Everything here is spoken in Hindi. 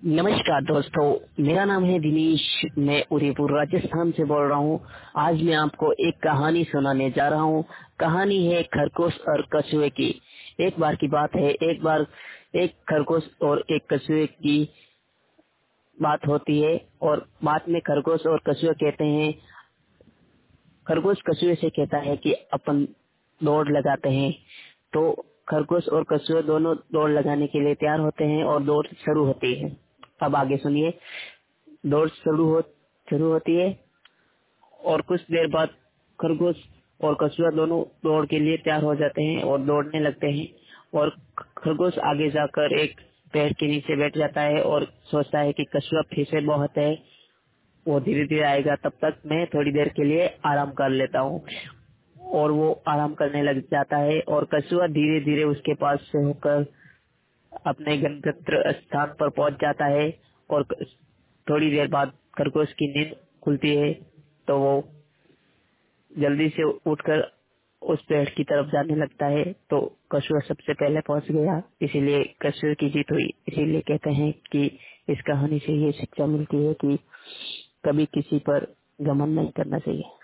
नमस्कार दोस्तों, मेरा नाम है दिनेश। मैं उदयपुर राजस्थान से बोल रहा हूँ। आज मैं आपको एक कहानी सुनाने जा रहा हूँ। कहानी है खरगोश और कछुए की। एक बार की बात है, एक बार एक खरगोश और एक कछुए की बात होती है। और बात में खरगोश और कछुए कहते हैं, खरगोश कछुए से कहता है कि अपन दौड़ लगाते हैं। तो खरगोश और कछुए दोनों दौड़ लगाने के लिए तैयार होते हैं और दौड़ शुरू होती है। अब आगे सुनिए। दौड़ शुरू होती है और कुछ देर बाद खरगोश और कछुआ दोनों दौड़ के लिए तैयार हो जाते हैं और दौड़ने लगते हैं। और खरगोश आगे जाकर एक पेड़ के नीचे बैठ जाता है और सोचता है कि कछुआ फिर से बहुत है, वो धीरे धीरे आएगा, तब तक मैं थोड़ी देर के लिए आराम कर लेता हूँ। और वो आराम करने लग जाता है और कछुआ धीरे धीरे उसके पास से होकर अपने गंतव्य स्थान पर पहुंच जाता है। और थोड़ी देर बाद खरगोश की नींद खुलती है, तो वो जल्दी से उठकर उस पेड़ की तरफ जाने लगता है। तो कछुआ सबसे पहले पहुंच गया, इसीलिए कछुए की जीत हुई। इसीलिए कहते हैं कि इस कहानी से ये शिक्षा मिलती है कि कभी किसी पर घमंड नहीं करना चाहिए।